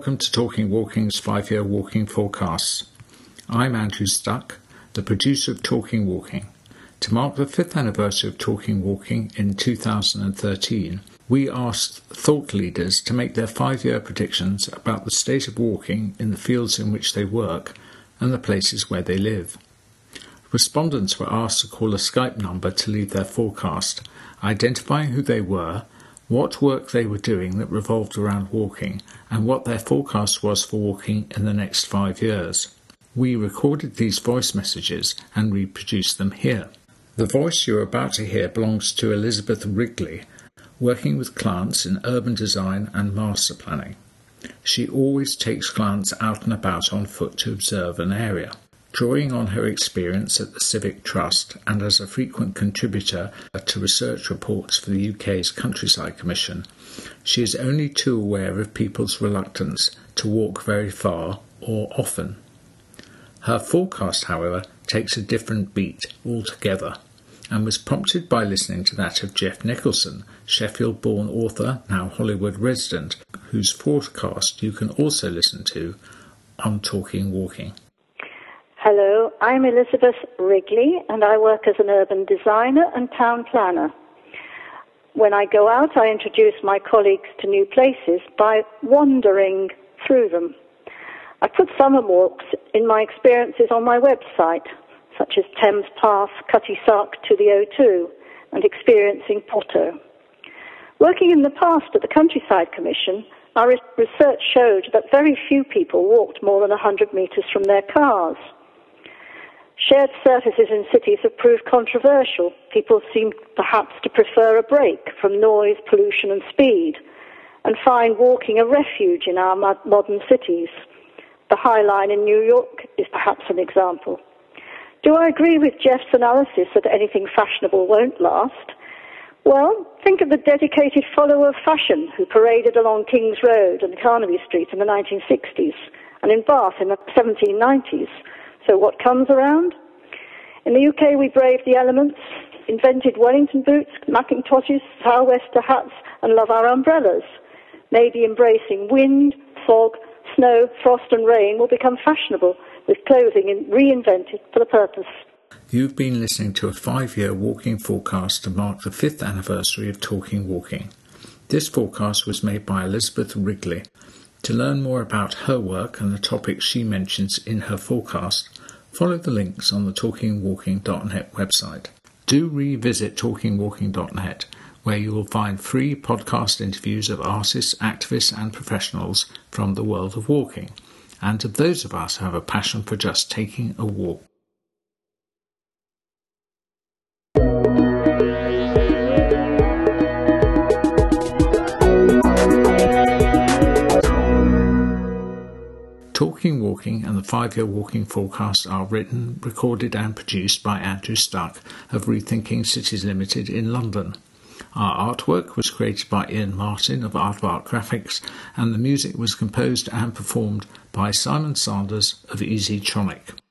welcome to Talking Walking's 5-year walking forecasts. I'm Andrew Stuck, the producer of Talking Walking. To mark the 5th anniversary of Talking Walking in 2013, we asked thought leaders to make their 5-year predictions about the state of walking in the fields in which they work and the places where they live. Respondents were asked to call a Skype number to leave their forecast, identifying who they were, what work they were doing that revolved around walking, and what their forecast was for walking in the next 5 years. We recorded these voice messages and reproduced them here. The voice you're about to hear belongs to Elizabeth Wrigley, working with clients in urban design and master planning. She always takes clients out and about on foot to observe an area. Drawing on her experience at the Civic Trust and as a frequent contributor to research reports for the UK's Countryside Commission, she is only too aware of people's reluctance to walk very far or often. Her forecast, however, takes a different beat altogether and was prompted by listening to that of Jeff Nicholson, Sheffield-born author, now Hollywood resident, whose forecast you can also listen to on Talking Walking. Hello, I'm Elizabeth Wrigley and I work as an urban designer and town planner. When I go out, I introduce my colleagues to new places by wandering through them. I put summer walks in my experiences on my website, such as Thames Pass, Cutty Sark to the O2, and Experiencing Porto. Working in the past at the Countryside Commission, our research showed that very few people walked more than 100 metres from their cars. Shared surfaces in cities have proved controversial. People seem perhaps to prefer a break from noise, pollution and speed, and find walking a refuge in our modern cities. The High Line in New York is perhaps an example. Do I agree with Jeff's analysis that anything fashionable won't last? Well, think of the dedicated follower of fashion who paraded along King's Road and Carnaby Street in the 1960s and in Bath in the 1790s. So what comes around? In the UK, we braved the elements, invented Wellington boots, Macintoshes, sou'wester hats, and love our umbrellas. Maybe embracing wind, fog, snow, frost and rain will become fashionable, with clothing reinvented for the purpose. You've been listening to a 5-year walking forecast to mark the 5th anniversary of Talking Walking. This forecast was made by Elizabeth Wrigley. To learn more about her work and the topics she mentions in her forecast, follow the links on the talkingwalking.net website. Do revisit talkingwalking.net, where you will find free podcast interviews of artists, activists and professionals from the world of walking, and of those of us who have a passion for just taking a walk. Talking Walking and the 5-year walking forecast are written, recorded and produced by Andrew Stuck of Rethinking Cities Limited in London. Our artwork was created by Ian Martin of Aardvark Graphics, and the music was composed and performed by Simon Sanders of Easytronic.